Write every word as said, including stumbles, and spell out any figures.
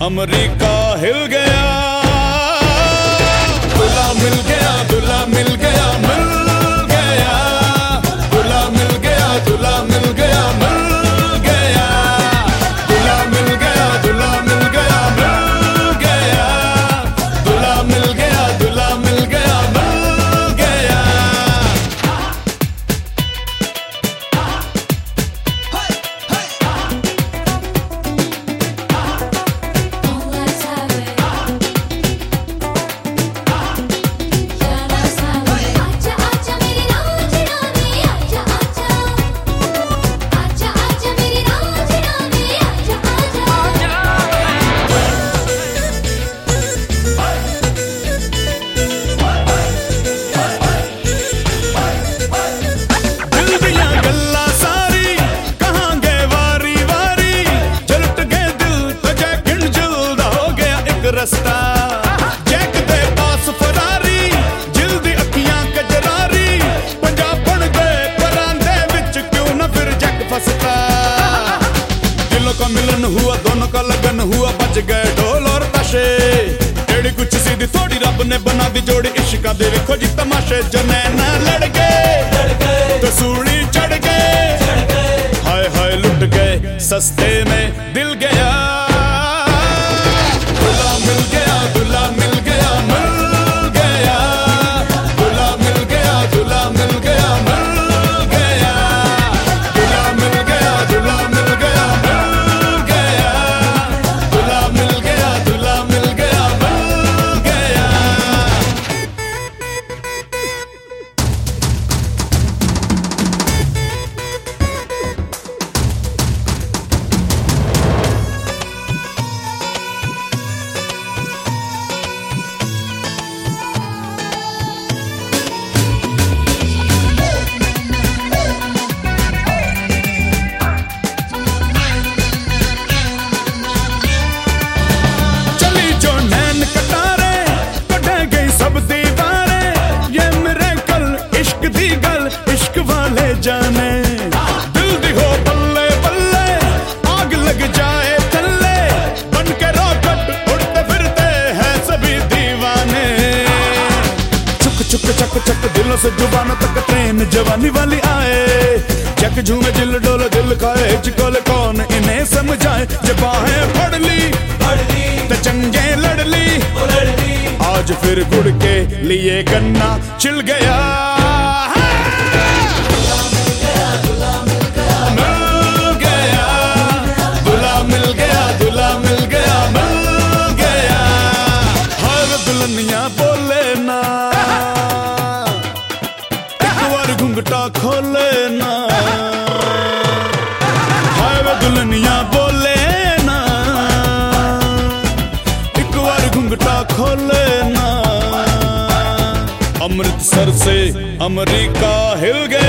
America हिल गया, दूल्हा मिल गया, दूल्हा मिल गया, मिल गया, दूल्हा मिल गया, दूल्हा मिल गया, मिल गया, दूल्हा मिल गया, दूल्हा मिल गया, मिल गया, दूल्हा मिल गया, दूल्हा मिल गया, मिल गया। जैक दे पास फरारी, जिलदी अखियां कजरारी, पंजाब बन गए परांदे विच क्यों न फिर जैक फंसता। दिलों का मिलन हुआ, दोनों का लगन हुआ, बच गए ढोल और ताशे। एड़ी कुछ सीधी थोड़ी रब ने बना दी जोड़ी, इश्का दे देखो जी तमाशे। जो नैना लड़ गए तो सूली चढ़ गए, हाय हाय लुट गए सस्ते में दिल गया। मिल गया, दूल्हा मिल गया, मिल गया, दूल्हा मिल गया, दूल्हा मिल गया, मिल गया, दूल्हा मिल गया, दूल्हा मिल गया, मिल गया, दूल्हा मिल गया, दूल्हा मिल गया, मिल गया। जाने दिल दी हो बल्ले बल्ले, आग लग जाए थल्ले, बन के रॉकेट उड़ते फिरते हैं सभी दीवाने। चुक चुक चक चक दिलों से जुबानों तक ट्रेन जवानी वाली आए। चक झूमे दिल डोले दिल खाए हिचकोले, कौन इन्हें समझाए। जब बाहें फड़ ली तो चंगे लड़ ली, आज फिर गुड़ के लिए गन्ना छिल गया। बोले ना एक बार घुंघटा खोले ना, हाय वे दुल्हनिया बोले ना एक बार घुंघटा खोले ना। अमृतसर से अमेरिका हिल गया।